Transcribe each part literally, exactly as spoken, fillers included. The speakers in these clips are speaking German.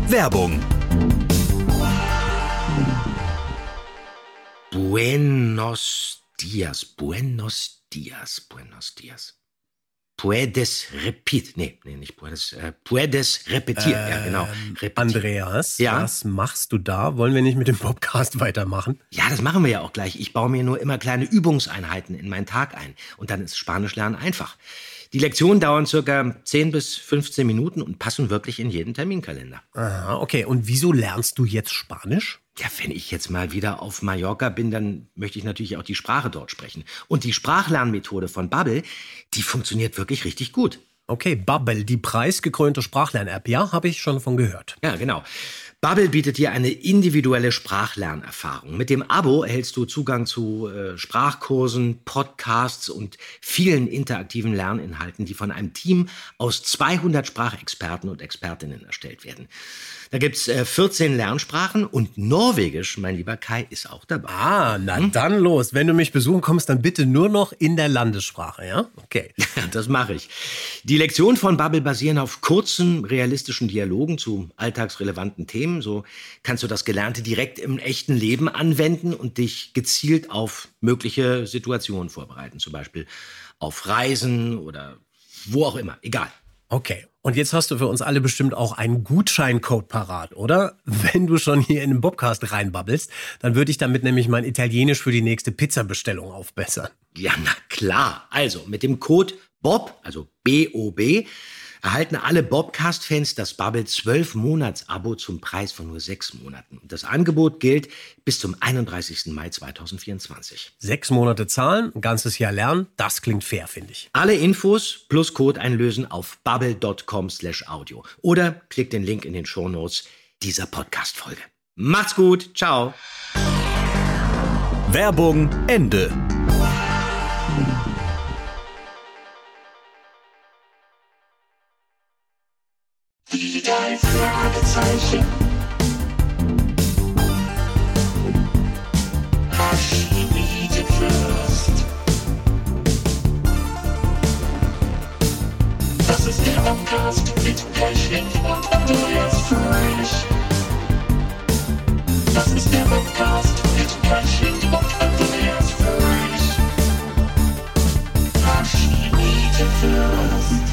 Werbung. Buenos dias, buenos dias, buenos dias. Puedes repeat, nee, nee, nicht puedes, äh, puedes repetir, ähm, ja genau. Repetir. Andreas, ja? Was machst du da? Wollen wir nicht mit dem Podcast weitermachen? Ja, das machen wir ja auch gleich. Ich baue mir nur immer kleine Übungseinheiten in meinen Tag ein und dann ist Spanisch lernen einfach. Die Lektionen dauern circa zehn bis fünfzehn Minuten und passen wirklich in jeden Terminkalender. Aha, okay. Und wieso lernst du jetzt Spanisch? Ja, wenn ich jetzt mal wieder auf Mallorca bin, dann möchte ich natürlich auch die Sprache dort sprechen. Und die Sprachlernmethode von Babbel, die funktioniert wirklich richtig gut. Okay, Babbel, die preisgekrönte Sprachlern-App, ja, habe ich schon von gehört. Ja, genau. Babbel bietet dir eine individuelle Sprachlernerfahrung. Mit dem Abo erhältst du Zugang zu äh, Sprachkursen, Podcasts und vielen interaktiven Lerninhalten, die von einem Team aus zweihundert Sprachexperten und Expertinnen erstellt werden. Da gibt's äh, vierzehn Lernsprachen und Norwegisch, mein lieber Kai, ist auch dabei. Ah, na hm? dann los. Wenn du mich besuchen kommst, dann bitte nur noch in der Landessprache, ja? Okay. Das mache ich. Die Lektionen von Babbel basieren auf kurzen, realistischen Dialogen zu alltagsrelevanten Themen. So kannst du das Gelernte direkt im echten Leben anwenden und dich gezielt auf mögliche Situationen vorbereiten. Zum Beispiel auf Reisen oder wo auch immer. Egal. Okay. Und jetzt hast du für uns alle bestimmt auch einen Gutscheincode parat, oder? Wenn du schon hier in den Bobcast reinbabbelst, dann würde ich damit nämlich mein Italienisch für die nächste Pizzabestellung aufbessern. Ja, na klar. Also mit dem Code Bob, also B O B, erhalten alle Bobcast-Fans das Babbel zwölf Monats Abo zum Preis von nur sechs Monaten. Und das Angebot gilt bis zum einunddreißigsten Mai zweitausendvierundzwanzig. Sechs Monate zahlen, ein ganzes Jahr lernen, das klingt fair, finde ich. Alle Infos plus Code einlösen auf babbel punkt com slash audio oder klickt den Link in den Shownotes dieser Podcast-Folge. Macht's gut, ciao. Werbung Ende. Die drei Fragezeichen. Fürst. Das ist der Podcast mit Pechling und Andreas Fröhlich. Das ist der Podcast mit Pechling und Andreas Fröhlich. Fürst.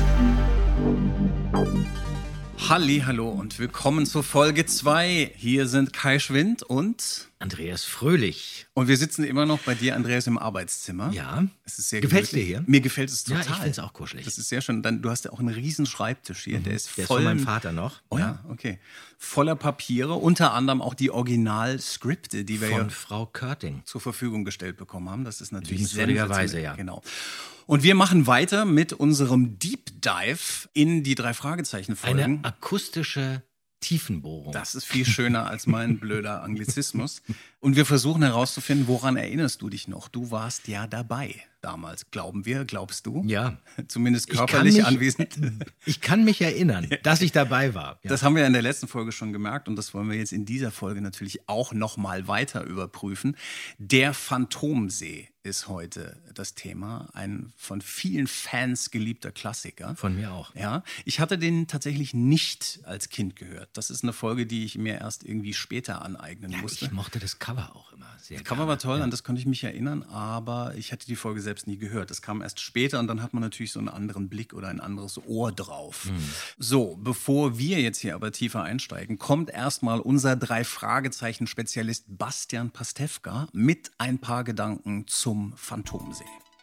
Halli, hallo und willkommen zur Folge zwei. Hier sind Kai Schwind und Andreas Fröhlich. Und wir sitzen immer noch bei dir, Andreas, im Arbeitszimmer. Ja. Es ist sehr Gefällt's dir hier? Mir gefällt es total. Ja, ich finde es auch kuschelig. Das ist sehr schön. Dann, du hast ja auch einen riesen Schreibtisch hier. Mhm. Der ist der voll. Der ist von meinem Vater noch. Oh ja, okay. Voller Papiere, unter anderem auch die Originalskripte, die wir von ja Frau Körting zur Verfügung gestellt bekommen haben. Das ist natürlich liebenswürdigerweise, ja. Genau. Und wir machen weiter mit unserem Deep Dive in die drei Fragezeichen-Folgen. Eine akustische Tiefenbohrung. Das ist viel schöner als mein blöder Anglizismus. Und wir versuchen herauszufinden, woran erinnerst du dich noch? Du warst ja dabei damals, glauben wir, glaubst du? Ja. Zumindest körperlich ich mich, anwesend. Ich kann mich erinnern, dass ich dabei war. Ja. Das haben wir in der letzten Folge schon gemerkt und das wollen wir jetzt in dieser Folge natürlich auch nochmal weiter überprüfen. Der Phantomsee ist heute das Thema. Ein von vielen Fans geliebter Klassiker. Von mir auch. Ja, ich hatte den tatsächlich nicht als Kind gehört. Das ist eine Folge, die ich mir erst irgendwie später aneignen ja, musste. Ich mochte das Cover auch immer sehr. Das Cover gerne. war toll, ja. An das konnte ich mich erinnern, aber ich hatte die Folge selbst nie gehört. Das kam erst später und dann hat man natürlich so einen anderen Blick oder ein anderes Ohr drauf. Mhm. So, bevor wir jetzt hier aber tiefer einsteigen, kommt erstmal unser Drei-Fragezeichen-Spezialist Bastian Pastewka mit ein paar Gedanken zum Phantomsee.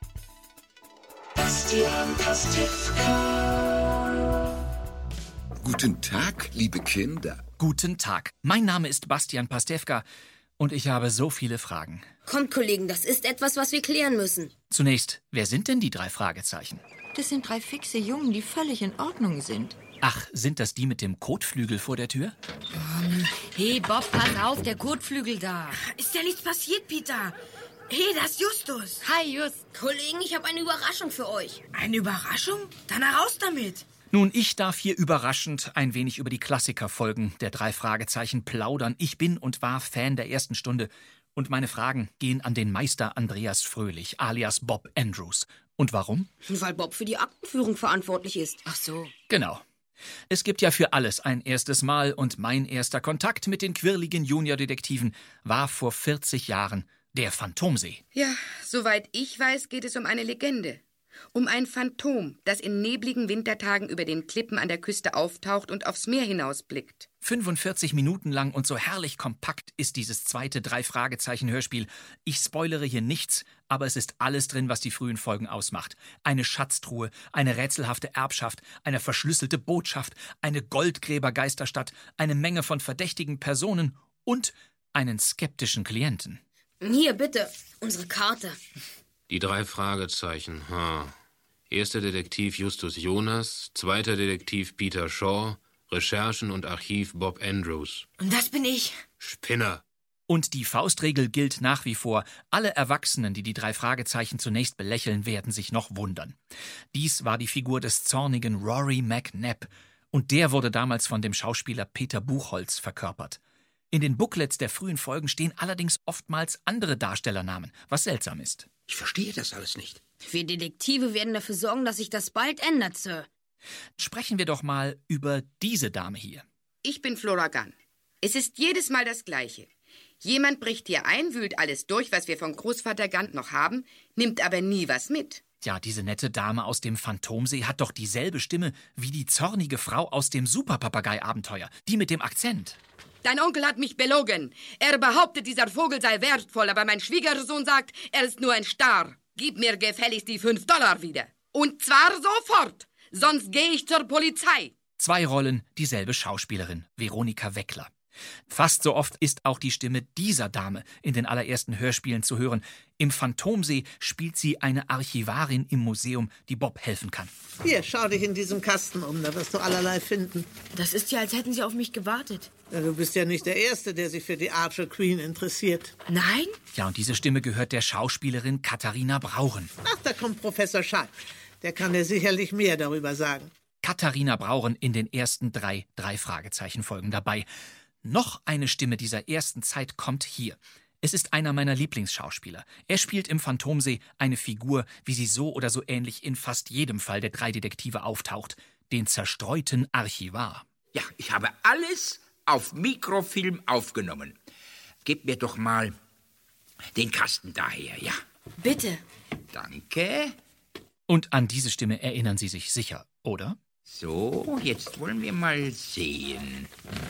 Bastian Pastewka. Guten Tag, liebe Kinder. Guten Tag. Mein Name ist Bastian Pastewka und ich habe so viele Fragen. Kommt, Kollegen, das ist etwas, was wir klären müssen. Zunächst, wer sind denn die drei Fragezeichen? Das sind drei fixe Jungen, die völlig in Ordnung sind. Ach, sind das die mit dem Kotflügel vor der Tür? Hey, Bob, pass auf, der Kotflügel da. Ist ja nichts passiert, Peter. Hey, das ist Justus. Hi, Just. Kollegen, ich habe eine Überraschung für euch. Eine Überraschung? Dann heraus damit. Nun, ich darf hier überraschend ein wenig über die Klassikerfolgen der drei Fragezeichen plaudern. Ich bin und war Fan der ersten Stunde. Und meine Fragen gehen an den Meister Andreas Fröhlich, alias Bob Andrews. Und warum? Weil Bob für die Aktenführung verantwortlich ist. Ach so. Genau. Es gibt ja für alles ein erstes Mal und mein erster Kontakt mit den quirligen Juniordetektiven war vor vierzig Jahren der Phantomsee. Ja, soweit ich weiß, geht es um eine Legende. Um ein Phantom, das in nebligen Wintertagen über den Klippen an der Küste auftaucht und aufs Meer hinausblickt. fünfundvierzig Minuten lang und so herrlich kompakt ist dieses zweite Drei-Fragezeichen-Hörspiel. Ich spoilere hier nichts, aber es ist alles drin, was die frühen Folgen ausmacht. Eine Schatztruhe, eine rätselhafte Erbschaft, eine verschlüsselte Botschaft, eine Goldgräber-Geisterstadt, eine Menge von verdächtigen Personen und einen skeptischen Klienten. Hier, bitte, unsere Karte. Die drei Fragezeichen, ha. Erster Detektiv Justus Jonas, zweiter Detektiv Peter Shaw, Recherchen und Archiv Bob Andrews. Und das bin ich. Spinner. Und die Faustregel gilt nach wie vor. Alle Erwachsenen, die die drei Fragezeichen zunächst belächeln, werden sich noch wundern. Dies war die Figur des zornigen Rory McNabb. Und der wurde damals von dem Schauspieler Peter Buchholz verkörpert. In den Booklets der frühen Folgen stehen allerdings oftmals andere Darstellernamen, was seltsam ist. Ich verstehe das alles nicht. Wir Detektive werden dafür sorgen, dass sich das bald ändert, Sir. Sprechen wir doch mal über diese Dame hier. Ich bin Flora Gunn. Es ist jedes Mal das Gleiche. Jemand bricht hier ein, wühlt alles durch, was wir von Großvater Gunn noch haben, nimmt aber nie was mit. Ja, diese nette Dame aus dem Phantomsee hat doch dieselbe Stimme wie die zornige Frau aus dem Superpapagei-Abenteuer, die mit dem Akzent. Dein Onkel hat mich belogen. Er behauptet, dieser Vogel sei wertvoll, aber mein Schwiegersohn sagt, er ist nur ein Star. Gib mir gefälligst die fünf Dollar wieder. Und zwar sofort, sonst gehe ich zur Polizei. Zwei Rollen, dieselbe Schauspielerin, Veronika Weckler. Fast so oft ist auch die Stimme dieser Dame in den allerersten Hörspielen zu hören. Im Phantomsee spielt sie eine Archivarin im Museum, die Bob helfen kann. Hier, schau dich in diesem Kasten um, da wirst du allerlei finden. Das ist ja, als hätten sie auf mich gewartet. Ja, du bist ja nicht der Erste, der sich für die Archer Queen interessiert. Nein? Ja, und diese Stimme gehört der Schauspielerin Katharina Brauren. Ach, da kommt Professor Schalk. Der kann dir sicherlich mehr darüber sagen. Katharina Brauren in den ersten drei Drei-Fragezeichen-Folgen dabei. Noch eine Stimme dieser ersten Zeit kommt hier. Es ist einer meiner Lieblingsschauspieler. Er spielt im Phantomsee eine Figur, wie sie so oder so ähnlich in fast jedem Fall der drei Detektive auftaucht. Den zerstreuten Archivar. Ja, ich habe alles auf Mikrofilm aufgenommen. Gib mir doch mal den Kasten daher, ja. Bitte. Danke. Und an diese Stimme erinnern Sie sich sicher, oder? So, jetzt wollen wir mal sehen.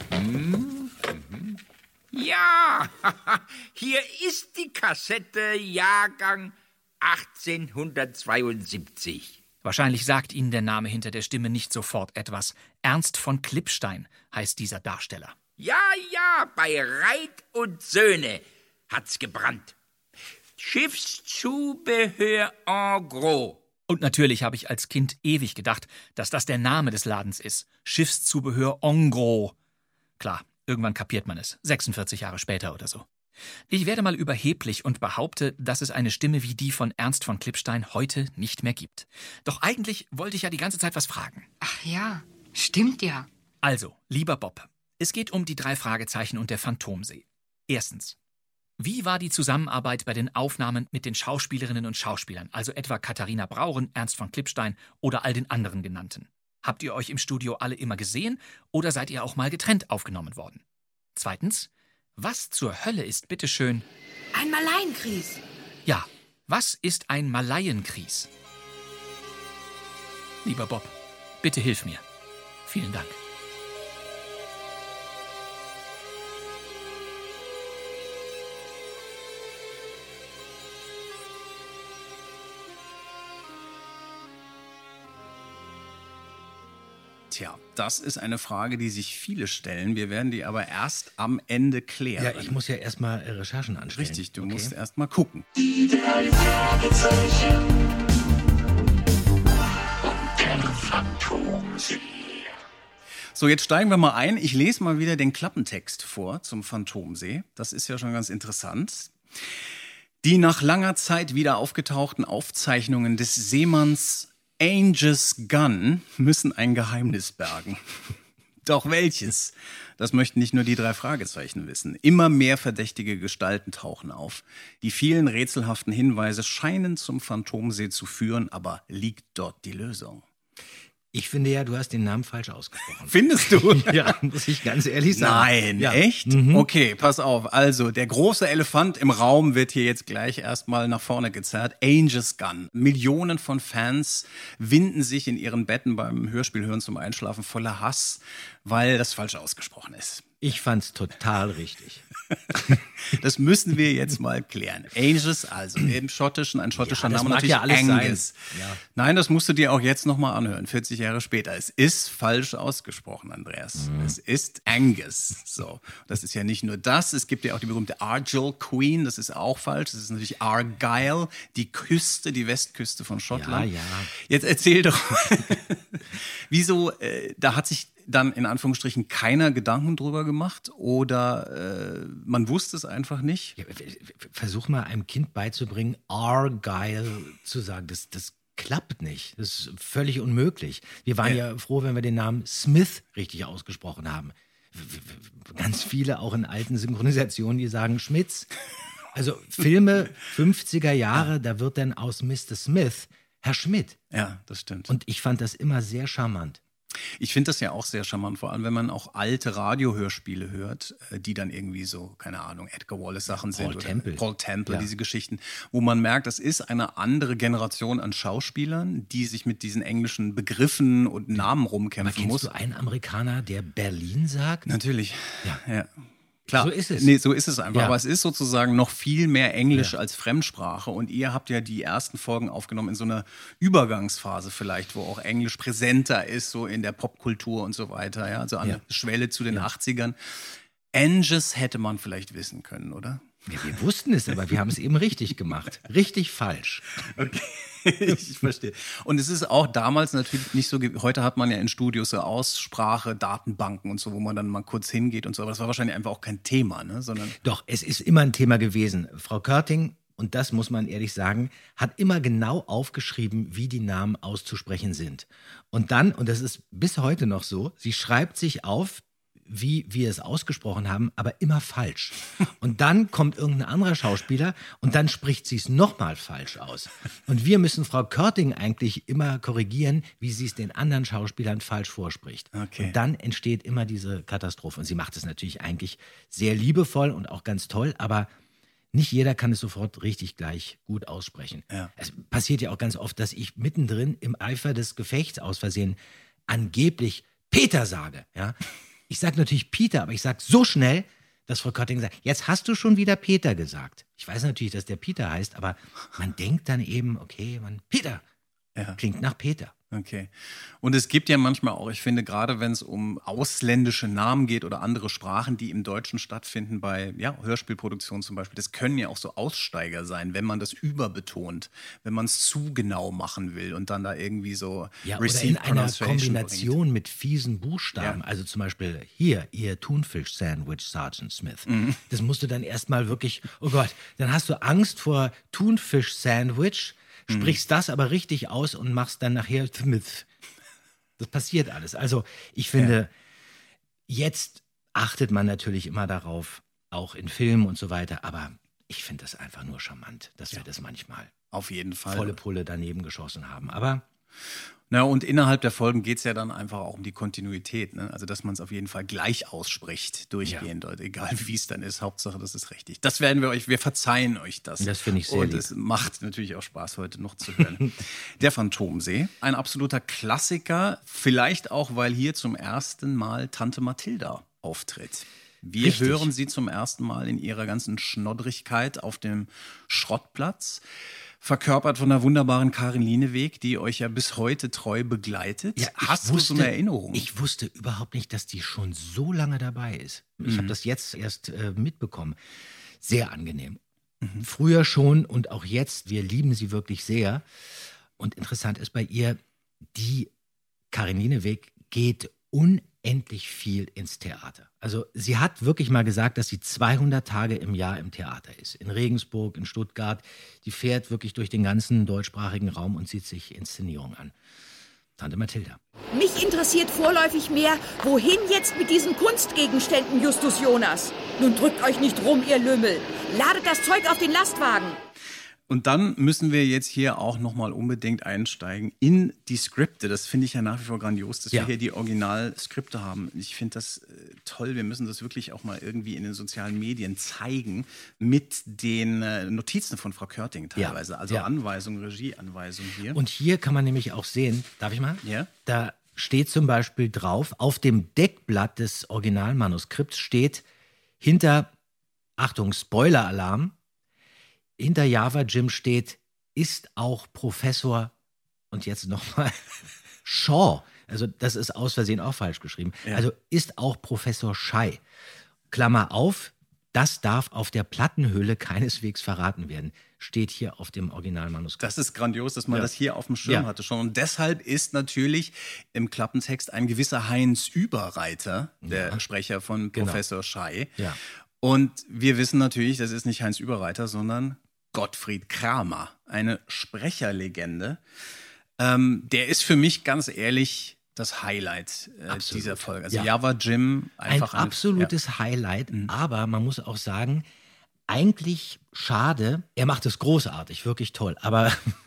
Hm, mhm. Ja, hier ist die Kassette, Jahrgang achtzehnhundertzweiundsiebzig. Wahrscheinlich sagt Ihnen der Name hinter der Stimme nicht sofort etwas. Ernst von Klippstein heißt dieser Darsteller. Ja, ja, bei Reit und Söhne hat's gebrannt. Schiffszubehör en gros. Und natürlich habe ich als Kind ewig gedacht, dass das der Name des Ladens ist. Schiffszubehör en gros. Klar, irgendwann kapiert man es. sechsundvierzig Jahre später oder so. Ich werde mal überheblich und behaupte, dass es eine Stimme wie die von Ernst von Klippstein heute nicht mehr gibt. Doch eigentlich wollte ich ja die ganze Zeit was fragen. Ach ja, stimmt ja. Also, lieber Bob, es geht um die drei Fragezeichen und der Phantomsee. Erstens. Wie war die Zusammenarbeit bei den Aufnahmen mit den Schauspielerinnen und Schauspielern, also etwa Katharina Brauren, Ernst von Klippstein oder all den anderen genannten? Habt ihr euch im Studio alle immer gesehen oder seid ihr auch mal getrennt aufgenommen worden? Zweitens, was zur Hölle ist bitteschön... Ein Malaienkries. Ja, was ist ein Malaienkries? Lieber Bob, bitte hilf mir. Vielen Dank. Tja, das ist eine Frage, die sich viele stellen. Wir werden die aber erst am Ende klären. Ja, ich muss ja erstmal Recherchen anstellen. Richtig, du okay. musst erst mal gucken. Die drei Fragezeichen und der Phantomsee. So, jetzt steigen wir mal ein. Ich lese mal wieder den Klappentext vor zum Phantomsee. Das ist ja schon ganz interessant. Die nach langer Zeit wieder aufgetauchten Aufzeichnungen des Seemanns Angus Gunn müssen ein Geheimnis bergen. Doch welches? Das möchten nicht nur die drei Fragezeichen wissen. Immer mehr verdächtige Gestalten tauchen auf. Die vielen rätselhaften Hinweise scheinen zum Phantomsee zu führen, aber liegt dort die Lösung? Ich finde ja, du hast den Namen falsch ausgesprochen. Findest du? Ja, muss ich ganz ehrlich sagen. Nein, ja. echt? Mhm. Okay, pass auf. Also, der große Elefant im Raum wird hier jetzt gleich erstmal nach vorne gezerrt. Angus Gunn. Millionen von Fans winden sich in ihren Betten beim Hörspielhören zum Einschlafen voller Hass, weil das falsch ausgesprochen ist. Ich fand's total richtig. Das müssen wir jetzt mal klären. Angus, also im Schottischen, ein schottischer ja, Name, mag natürlich ja alles Angus. sein. Ja. Nein, das musst du dir auch jetzt nochmal anhören, vierzig Jahre später. Es ist falsch ausgesprochen, Andreas. Mhm. Es ist Angus. So, das ist ja nicht nur das, es gibt ja auch die berühmte Argyll Queen, das ist auch falsch. Das ist natürlich Argyll, die Küste, die Westküste von Schottland. Ja, ja. Jetzt erzähl doch, wieso, äh, da hat sich dann in Anführungsstrichen keiner Gedanken drüber gemacht oder äh, man wusste es einfach nicht? Ja, versuch mal einem Kind beizubringen, Argyle zu sagen. Das, das klappt nicht. Das ist völlig unmöglich. Wir waren ja. ja froh, wenn wir den Namen Smith richtig ausgesprochen haben. Ganz viele auch in alten Synchronisationen, die sagen Schmitz. Also Filme fünfziger Jahre, da wird dann aus Mister Smith Herr Schmidt. Ja, das stimmt. Und ich fand das immer sehr charmant. Ich finde das ja auch sehr charmant, vor allem wenn man auch alte Radiohörspiele hört, die dann irgendwie so, keine Ahnung, Edgar Wallace Sachen sind. Paul oder Temple. Paul Temple, Ja. diese Geschichten, wo man merkt, das ist eine andere Generation an Schauspielern, die sich mit diesen englischen Begriffen und Namen Aber rumkämpfen kennst muss. du einen Amerikaner, der Berlin sagt? Natürlich. Ja. ja. Klar, So ist es. Nee, so ist es einfach. Ja. Aber es ist sozusagen noch viel mehr Englisch Ja. als Fremdsprache. Und ihr habt ja die ersten Folgen aufgenommen in so einer Übergangsphase vielleicht, wo auch Englisch präsenter ist, so in der Popkultur und so weiter. Ja? Also an Ja. der Schwelle zu den Ja. achtzigern. Angus hätte man vielleicht wissen können, oder? Ja, wir wussten es, aber wir haben es eben richtig gemacht. Richtig falsch. Okay, ich verstehe. Und es ist auch damals natürlich nicht so, ge- heute hat man ja in Studios so Aussprache, Datenbanken und so, wo man dann mal kurz hingeht und so, aber das war wahrscheinlich einfach auch kein Thema, ne? Sondern Doch, es ist immer ein Thema gewesen. Frau Körting, und das muss man ehrlich sagen, hat immer genau aufgeschrieben, wie die Namen auszusprechen sind. Und dann, und das ist bis heute noch so, sie schreibt sich auf, wie wir es ausgesprochen haben, aber immer falsch. Und dann kommt irgendein anderer Schauspieler und dann spricht sie es nochmal falsch aus. Und wir müssen Frau Körting eigentlich immer korrigieren, wie sie es den anderen Schauspielern falsch vorspricht. Okay. Und dann entsteht immer diese Katastrophe. Und sie macht es natürlich eigentlich sehr liebevoll und auch ganz toll, aber nicht jeder kann es sofort richtig gleich gut aussprechen. Ja. Es passiert ja auch ganz oft, dass ich mittendrin im Eifer des Gefechts aus Versehen angeblich Peter sage. Ja? Ich sage natürlich Peter, aber ich sage so schnell, dass Frau Körting sagt, jetzt hast du schon wieder Peter gesagt. Ich weiß natürlich, dass der Peter heißt, aber man denkt dann eben, okay, man, Peter, Ja. klingt nach Peter. Okay. Und es gibt ja manchmal auch, ich finde, gerade wenn es um ausländische Namen geht oder andere Sprachen, die im Deutschen stattfinden, bei ja, Hörspielproduktionen zum Beispiel, das können ja auch so Aussteiger sein, wenn man das überbetont, wenn man es zu genau machen will und dann da irgendwie so Ja, oder in Received einer Pronunciation Kombination bringt. mit fiesen Buchstaben. Ja. Also zum Beispiel hier, ihr Thunfisch-Sandwich, Sergeant Smith. Mhm. Das musst du dann erstmal wirklich, oh Gott, dann hast du Angst vor Thunfisch-Sandwich, sprichst das aber richtig aus und machst dann nachher Smith. Das passiert alles. Also ich finde, jetzt achtet man natürlich immer darauf, auch in Filmen und so weiter, aber ich finde das einfach nur charmant, dass wir das manchmal Auf jeden Fall. volle Pulle daneben geschossen haben. Aber Na, und innerhalb der Folgen geht es ja dann einfach auch um die Kontinuität. Ne? Also, dass man es auf jeden Fall gleich ausspricht, durchgehend, ja. Egal wie es dann ist. Hauptsache, das ist richtig. Das werden wir euch, wir verzeihen euch das. Das finde ich sehr Und lieb. es macht natürlich auch Spaß, heute noch zu hören. Der Phantomsee, ein absoluter Klassiker. Vielleicht auch, weil hier zum ersten Mal Tante Mathilda auftritt. Wir Richtig. hören sie zum ersten Mal in ihrer ganzen Schnoddrigkeit auf dem Schrottplatz. Verkörpert von der wunderbaren Karin Lieneweg, die euch ja bis heute treu begleitet. Ja, ich Hast wusste, du so eine Erinnerung? Ich wusste überhaupt nicht, dass die schon so lange dabei ist. Ich Mhm. habe das jetzt erst äh, mitbekommen. Sehr angenehm. Mhm. Früher schon und auch jetzt, wir lieben sie wirklich sehr. Und interessant ist bei ihr, die Karin Lieneweg geht unendlich viel ins Theater. Also sie hat wirklich mal gesagt, dass sie zweihundert Tage im Jahr im Theater ist. In Regensburg, in Stuttgart. Die fährt wirklich durch den ganzen deutschsprachigen Raum und sieht sich Inszenierungen an. Tante Mathilda. Mich interessiert vorläufig mehr, wohin jetzt mit diesen Kunstgegenständen, Justus Jonas? Nun drückt euch nicht rum, ihr Lümmel. Ladet das Zeug auf den Lastwagen. Und dann müssen wir jetzt hier auch nochmal unbedingt einsteigen in die Skripte. Das finde ich ja nach wie vor grandios, dass Ja. wir hier die Originalskripte haben. Ich finde das äh, toll. Wir müssen das wirklich auch mal irgendwie in den sozialen Medien zeigen mit den äh, Notizen von Frau Körting teilweise. Ja. Also Ja. Anweisungen, Regieanweisungen hier. Und hier kann man nämlich auch sehen, darf ich mal? Ja. Da steht zum Beispiel drauf, auf dem Deckblatt des Originalmanuskripts steht hinter, Achtung, Spoiler-Alarm, hinter Java Jim steht, ist auch Professor, und jetzt nochmal, Shaw, also das ist aus Versehen auch falsch geschrieben, Ja. also ist auch Professor Schei, Klammer auf, das darf auf der Plattenhülle keineswegs verraten werden, steht hier auf dem Originalmanuskript. Das ist grandios, dass man Ja. das hier auf dem Schirm Ja. hatte schon. Und deshalb ist natürlich im Klappentext ein gewisser Heinz Überreiter, der Ja. Sprecher von Genau. Professor Schei. Ja. Und wir wissen natürlich, das ist nicht Heinz Überreiter, sondern Gottfried Kramer, eine Sprecherlegende. Ähm, der ist für mich ganz ehrlich das Highlight äh, dieser Folge. Also Ja. Java Jim einfach ein absolutes ja. Highlight, aber man muss auch sagen, eigentlich schade, er macht es großartig, wirklich toll, aber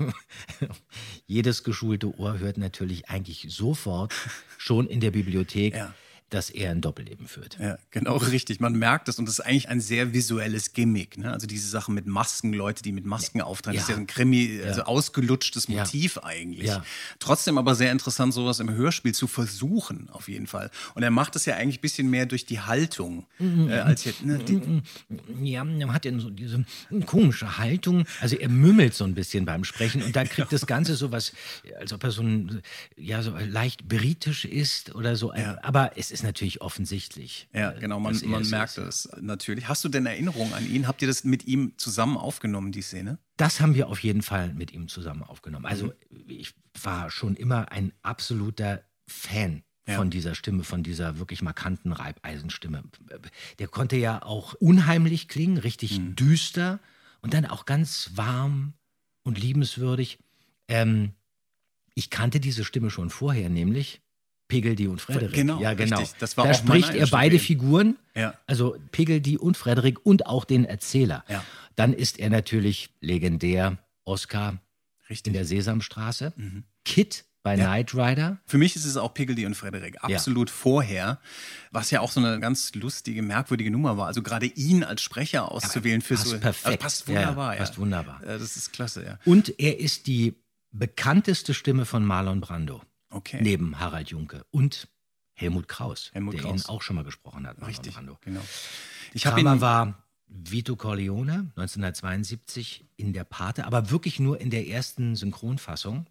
jedes geschulte Ohr hört natürlich eigentlich sofort schon in der Bibliothek, Ja. dass er ein Doppelleben führt. Ja, genau richtig. Man merkt es und das ist eigentlich ein sehr visuelles Gimmick. Ne? Also diese Sachen mit Masken, Leute, die mit Masken auftreten, Ja. das ist ja ein Krimi, also Ja. ausgelutschtes Ja. Motiv eigentlich. Ja. Trotzdem aber sehr interessant, sowas im Hörspiel zu versuchen, auf jeden Fall. Und er macht es ja eigentlich ein bisschen mehr durch die Haltung, äh, als jetzt. Ne, die, Ja, er hat ja so diese komische Haltung. Also er mümmelt so ein bisschen beim Sprechen und dann kriegt das Ganze so was, als ob er so ein, ja, so leicht britisch ist oder so. Ja. Aber es ist natürlich offensichtlich. ja, genau, man, dass er man es merkt ist. es natürlich. Hast du denn Erinnerungen an ihn? Habt ihr das mit ihm zusammen aufgenommen, die Szene? Das haben wir auf jeden Fall mit ihm zusammen aufgenommen. Also ich war schon immer ein absoluter Fan Ja. von dieser Stimme, von dieser wirklich markanten Reibeisenstimme. Der konnte ja auch unheimlich klingen, richtig Mhm. düster und dann auch ganz warm und liebenswürdig. Ähm, ich kannte diese Stimme schon vorher, nämlich Piggledy und Frederik. Genau, ja, genau. richtig. Das war da auch mein spricht er Einstieg beide in- Figuren, Ja. also Piggledy und Frederik und auch den Erzähler. Ja. Dann ist er natürlich legendär Oscar Richtig. in der Sesamstraße, Mhm. Kid bei Ja. Knight Rider. Für mich ist es auch Piggledy und Frederik absolut vorher, was ja auch so eine ganz lustige, merkwürdige Nummer war. Also gerade ihn als Sprecher auszuwählen für passt so perfekt. Also passt Ja, ja, wunderbar. Ja, passt wunderbar. Äh, Das ist klasse, ja. Und er ist die bekannteste Stimme von Marlon Brando, Okay. neben Harald Junke und Helmut Kraus, Helmut der Kraus. ihn auch schon mal gesprochen hat. Marlon Richtig, Brando. genau. Ich habe Kramer ihn war Vito Corleone neunzehnhundertzweiundsiebzig in der Pate, aber wirklich nur in der ersten Synchronfassung.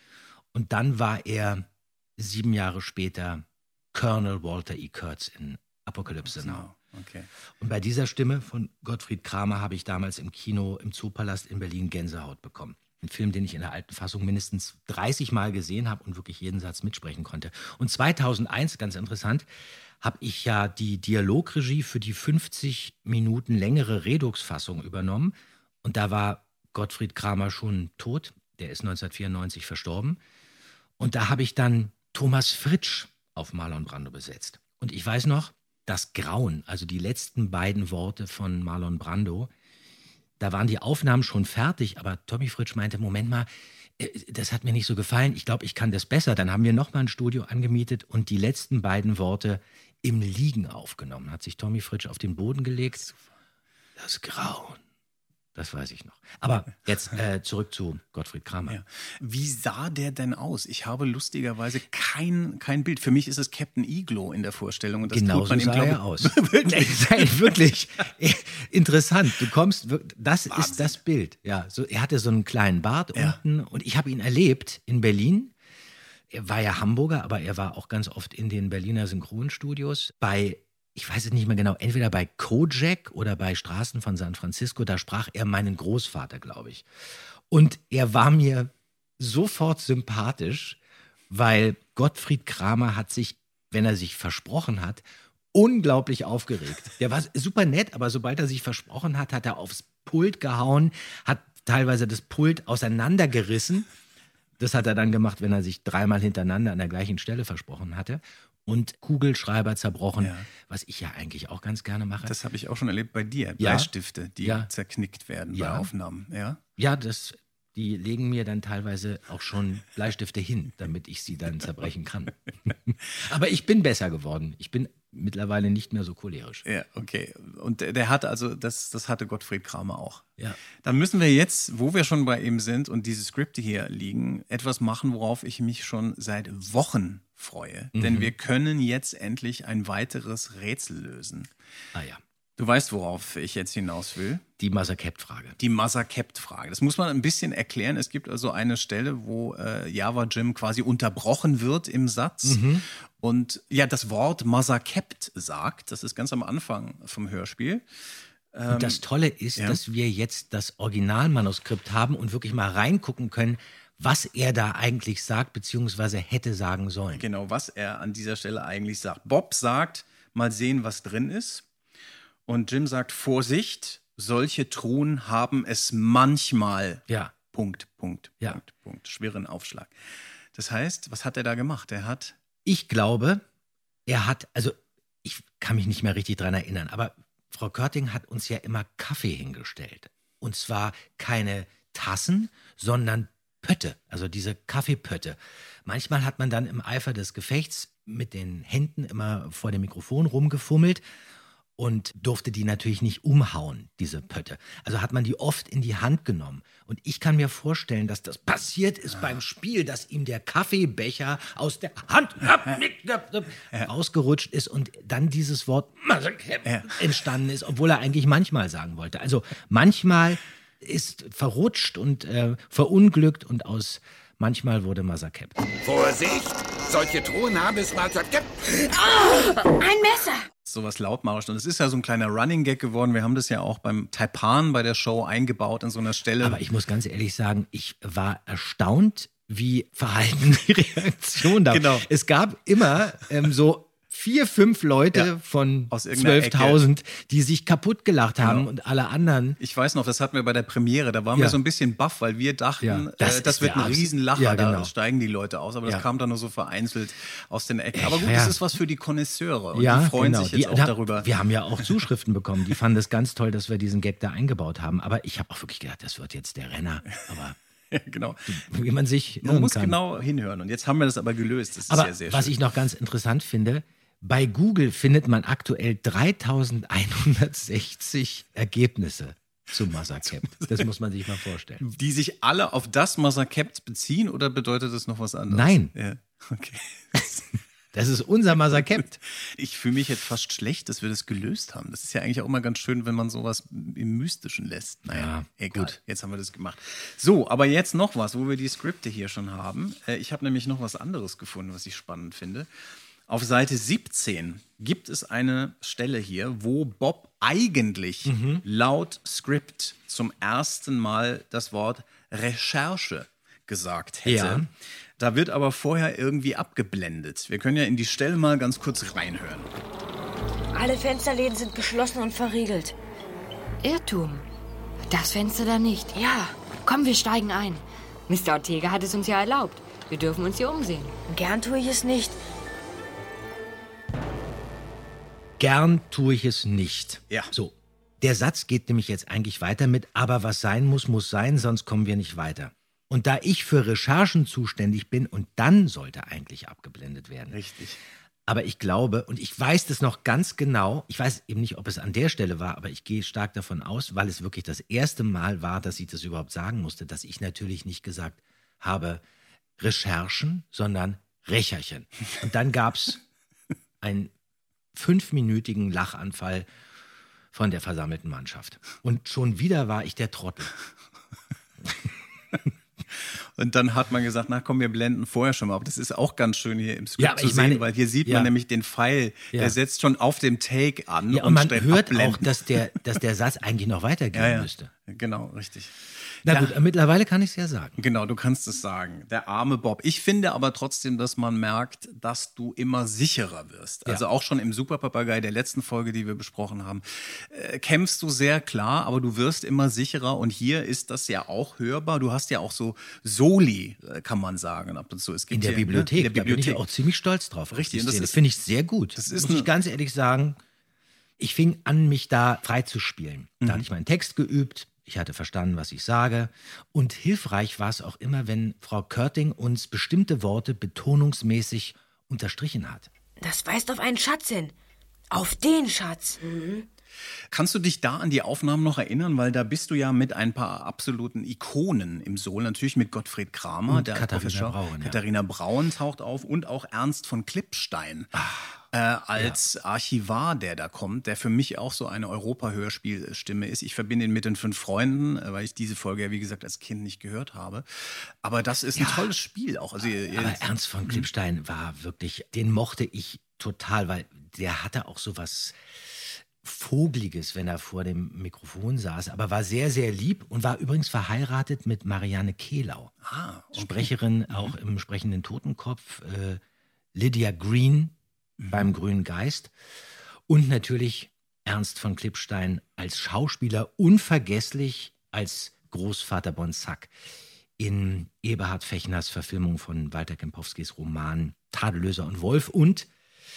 Und dann war er sieben Jahre später Colonel Walter E. Kurtz in Apocalypse Now. Okay. Und bei dieser Stimme von Gottfried Kramer habe ich damals im Kino im Zoopalast in Berlin Gänsehaut bekommen. Ein Film, den ich in der alten Fassung mindestens dreißig Mal gesehen habe und wirklich jeden Satz mitsprechen konnte. Und zweitausendeins, ganz interessant, habe ich ja die Dialogregie für die fünfzig Minuten längere Redux-Fassung übernommen. Und da war Gottfried Kramer schon tot. Der ist neunzehnhundertvierundneunzig verstorben. Und da habe ich dann Thomas Fritsch auf Marlon Brando besetzt. Und ich weiß noch, das Grauen, also die letzten beiden Worte von Marlon Brando, da waren die Aufnahmen schon fertig, aber Tommy Fritsch meinte, Moment mal, äh, das hat mir nicht so gefallen, ich glaube, ich kann das besser. Dann haben wir nochmal ein Studio angemietet und die letzten beiden Worte im Liegen aufgenommen. Hat sich Tommy Fritsch auf den Boden gelegt. Das Grauen. Das weiß ich noch. Aber jetzt äh, zurück zu Gottfried Kramer. Ja. Wie sah der denn aus? Ich habe lustigerweise kein, kein Bild. Für mich ist es Captain Iglo in der Vorstellung. Und das Genau tut man so ihm, sah glaub er ich- aus. Wirklich? Nein, wirklich. Interessant. Du kommst, wirk- das Wahnsinn. ist das Bild. Ja, so, er hatte so einen kleinen Bart Ja. unten und ich habe ihn erlebt in Berlin. Er war ja Hamburger, aber er war auch ganz oft in den Berliner Synchronstudios bei, ich weiß es nicht mehr genau, entweder bei Kojak oder bei Straßen von San Francisco. Da sprach er meinen Großvater, glaube ich. Und er war mir sofort sympathisch, weil Gottfried Kramer hat sich, wenn er sich versprochen hat, unglaublich aufgeregt. Der war super nett, aber sobald er sich versprochen hat, hat er aufs Pult gehauen, hat teilweise das Pult auseinandergerissen. Das hat er dann gemacht, wenn er sich dreimal hintereinander an der gleichen Stelle versprochen hatte. Und Kugelschreiber zerbrochen, Ja. was ich ja eigentlich auch ganz gerne mache. Das habe ich auch schon erlebt bei dir. Bleistifte, die ja. zerknickt werden ja. bei Aufnahmen. Ja, ja das, die legen mir dann teilweise auch schon Bleistifte hin, damit ich sie dann zerbrechen kann. Aber ich bin besser geworden. Ich bin mittlerweile nicht mehr so cholerisch. Ja, okay. Und der, der hatte also, das, das hatte Gottfried Kramer auch. Ja. Dann müssen wir jetzt, wo wir schon bei ihm sind und diese Skripte hier liegen, etwas machen, worauf ich mich schon seit Wochen freue. Mhm. Denn wir können jetzt endlich ein weiteres Rätsel lösen. Ah ja. Du weißt, worauf ich jetzt hinaus will? Die Mother-Kept-Frage. Die Mother-Kept-Frage. Das muss man ein bisschen erklären. Es gibt also eine Stelle, wo äh, Java Jim quasi unterbrochen wird im Satz mhm. und ja das Wort Mother-Kept sagt. Das ist ganz am Anfang vom Hörspiel. Ähm, und das Tolle ist, ja. dass wir jetzt das Originalmanuskript haben und wirklich mal reingucken können, was er da eigentlich sagt, beziehungsweise hätte sagen sollen. Genau, was er an dieser Stelle eigentlich sagt. Bob sagt, mal sehen, was drin ist. Und Jim sagt, Vorsicht, solche Truhen haben es manchmal. Ja. Punkt, Punkt, ja. Punkt, Punkt. Schweren Aufschlag. Das heißt, was hat er da gemacht? Er hat... Ich glaube, er hat, also ich kann mich nicht mehr richtig dran erinnern, aber Frau Körting hat uns ja immer Kaffee hingestellt. Und zwar keine Tassen, sondern Pötte, also diese Kaffeepötte. Manchmal hat man dann im Eifer des Gefechts mit den Händen immer vor dem Mikrofon rumgefummelt und durfte die natürlich nicht umhauen, diese Pötte. Also hat man die oft in die Hand genommen. Und ich kann mir vorstellen, dass das passiert ist ja. beim Spiel, dass ihm der Kaffeebecher aus der Hand ja. rausgerutscht ist und dann dieses Wort ja. entstanden ist, obwohl er eigentlich manchmal sagen wollte. Also manchmal ist verrutscht und äh, verunglückt und aus manchmal wurde Mother-Kept. Vorsicht, solche Truhen haben es Mother-Kept. Oh, ein Messer! Sowas lautmarisch. Und es ist ja so ein kleiner Running Gag geworden. Wir haben das ja auch beim Taipan bei der Show eingebaut an so einer Stelle. Aber ich muss ganz ehrlich sagen, ich war erstaunt, wie verhalten die Reaktion da. Genau. Es gab immer ähm, so vier, fünf Leute ja, von zwölftausend, die sich kaputt gelacht haben genau. und alle anderen. Ich weiß noch, das hatten wir bei der Premiere, da waren ja. wir so ein bisschen baff, weil wir dachten, ja, das, äh, das wird ein Riesenlacher, ja, genau. da steigen die Leute aus, aber das ja. kam dann nur so vereinzelt aus den Ecken. Ja, aber gut, ja. das ist was für die Konnoisseure und ja, die freuen genau. sich jetzt die, auch da, darüber. Wir haben ja auch Zuschriften bekommen, die fanden es ganz toll, dass wir diesen Gag da eingebaut haben, aber ich habe auch wirklich gedacht, das wird jetzt der Renner, aber... Ja, genau. Wie man sich Man muss kann. genau hinhören und jetzt haben wir das aber gelöst, das ist aber ja sehr was schön. Ich noch ganz interessant finde, bei Google findet man aktuell dreitausendeinhundertsechzig Ergebnisse zu Mother-Kept. Das muss man sich mal vorstellen. Die sich alle auf das Mother-Kept beziehen oder bedeutet das noch was anderes? Nein. Ja. Okay. Das ist unser Mother-Kept. Ich fühle mich jetzt fast schlecht, dass wir das gelöst haben. Das ist ja eigentlich auch immer ganz schön, wenn man sowas im Mystischen lässt. Naja, ja, egal. Gut. Jetzt haben wir das gemacht. So, aber jetzt noch was, wo wir die Skripte hier schon haben. Ich habe nämlich noch was anderes gefunden, was ich spannend finde. Auf Seite siebzehn gibt es eine Stelle hier, wo Bob eigentlich mhm. laut Skript zum ersten Mal das Wort Recherche gesagt hätte. Ja. Da wird aber vorher irgendwie abgeblendet. Wir können ja in die Stelle mal ganz kurz reinhören. Alle Fensterläden sind geschlossen und verriegelt. Irrtum. Das Fenster da nicht. Ja, komm, wir steigen ein. Mister Ortega hat es uns ja erlaubt. Wir dürfen uns hier umsehen. Gern tue ich es nicht. Gern tue ich es nicht. Ja. So. Der Satz geht nämlich jetzt eigentlich weiter mit, aber was sein muss, muss sein, sonst kommen wir nicht weiter. Und da ich für Recherchen zuständig bin und dann sollte eigentlich abgeblendet werden. Richtig. Aber ich glaube, und ich weiß das noch ganz genau, ich weiß eben nicht, ob es an der Stelle war, aber ich gehe stark davon aus, weil es wirklich das erste Mal war, dass ich das überhaupt sagen musste, dass ich natürlich nicht gesagt habe Recherchen, sondern Recherchen. Und dann gab es einen fünfminütigen Lachanfall von der versammelten Mannschaft. Und schon wieder war ich der Trottel. Und dann hat man gesagt, na komm, wir blenden vorher schon mal. Aber das ist auch ganz schön hier im Skript ja, zu ich sehen, meine, weil hier sieht ja. man nämlich den Pfeil, ja. der setzt schon auf dem Take an Ja, und, und man stellt hört abblenden. auch, dass der, dass der Satz eigentlich noch weitergehen ja, ja. müsste. Genau, richtig. Na ja. gut, mittlerweile kann ich es ja sagen. Genau, du kannst es sagen. Der arme Bob. Ich finde aber trotzdem, dass man merkt, dass du immer sicherer wirst. Ja. Also auch schon im Superpapagei, der letzten Folge, die wir besprochen haben, äh, kämpfst du sehr klar, aber du wirst immer sicherer. Und hier ist das ja auch hörbar. Du hast ja auch so Soli, äh, kann man sagen, ab und zu. Es gibt In der hier, Bibliothek, ne? In der Bibliothek. Da bin ich auch ziemlich stolz drauf. Richtig, und und das das, ist- finde ich sehr gut. das ist muss eine- ich ganz ehrlich sagen. Ich fing an, mich da frei zu spielen. Da Mhm. hatte ich meinen Text geübt. Ich hatte verstanden, was ich sage. Und hilfreich war es auch immer, wenn Frau Körting uns bestimmte Worte betonungsmäßig unterstrichen hat. Das weist auf einen Schatz hin. Auf den Schatz. Kannst du dich da an die Aufnahmen noch erinnern? Weil da bist du ja mit ein paar absoluten Ikonen im Soul. Natürlich mit Gottfried Kramer, Und der Katharina Professor. Braun, ja. Katharina Braun taucht auf und auch Ernst von Klippstein. Äh, als Archivar, der da kommt, der für mich auch so eine Europa-Hörspielstimme ist. Ich verbinde ihn mit den fünf Freunden, äh, weil ich diese Folge ja, wie gesagt, als Kind nicht gehört habe. Aber das ist ein Ja. tolles Spiel auch. Also, ihr- ihr- Aber Ernst von Klippstein war wirklich, den mochte ich total, weil der hatte auch so was Vogeliges, wenn er vor dem Mikrofon saß, aber war sehr, sehr lieb und war übrigens verheiratet mit Marianne Kehlau. Ah, okay. Sprecherin auch im sprechenden Totenkopf, äh, Lydia Green beim Grünen Geist und natürlich Ernst von Klippstein als Schauspieler, unvergesslich als Großvater Bonsack in Eberhard Fechners Verfilmung von Walter Kempowskis Roman Tadellöser und Wolf und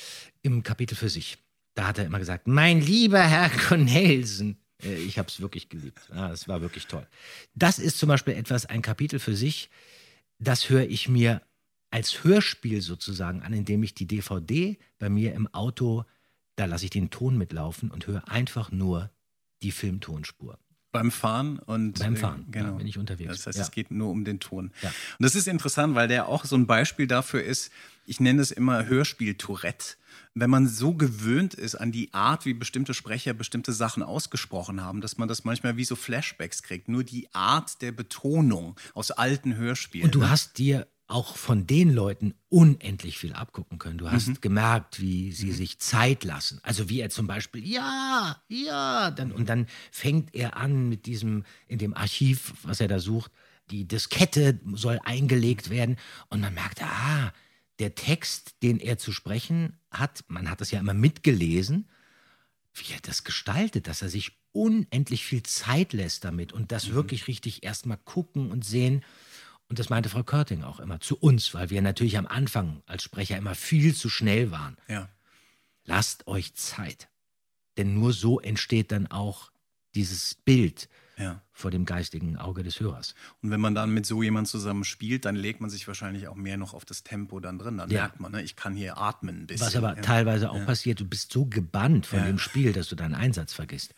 im Kapitel für sich. Da hat er immer gesagt, mein lieber Herr Cornelsen. Äh, Ich habe es wirklich geliebt. Ja, es war wirklich toll. Das ist zum Beispiel etwas, ein Kapitel für sich, das höre ich mir als Hörspiel sozusagen an, indem ich die D V D bei mir im Auto, da lasse ich den Ton mitlaufen und höre einfach nur die Filmtonspur. Beim Fahren und Beim Fahren, äh, genau. ja, bin ich unterwegs. Das heißt, Ja. es geht nur um den Ton. Ja. Und das ist interessant, weil der auch so ein Beispiel dafür ist, ich nenne es immer Hörspiel-Tourette. Wenn man so gewöhnt ist an die Art, wie bestimmte Sprecher bestimmte Sachen ausgesprochen haben, dass man das manchmal wie so Flashbacks kriegt. Nur die Art der Betonung aus alten Hörspielen. Und du hast dir auch von den Leuten unendlich viel abgucken können. Du hast Mhm. gemerkt, wie sie sich Zeit lassen. Also wie er zum Beispiel, ja, ja, dann, und dann fängt er an mit diesem, in dem Archiv, was er da sucht, die Diskette soll eingelegt werden und man merkt, ah, der Text, den er zu sprechen hat, man hat das ja immer mitgelesen, wie er das gestaltet, dass er sich unendlich viel Zeit lässt damit und das wirklich richtig erstmal gucken und sehen. Und das meinte Frau Körting auch immer zu uns, weil wir natürlich am Anfang als Sprecher immer viel zu schnell waren. Ja. Lasst euch Zeit. Denn nur so entsteht dann auch dieses Bild Ja. vor dem geistigen Auge des Hörers. Und wenn man dann mit so jemand zusammen spielt, dann legt man sich wahrscheinlich auch mehr noch auf das Tempo dann drin. Dann Ja. merkt man, ne, ich kann hier atmen ein bisschen. Was aber ja. teilweise auch ja. passiert, du bist so gebannt von Ja. dem Spiel, dass du deinen Einsatz vergisst.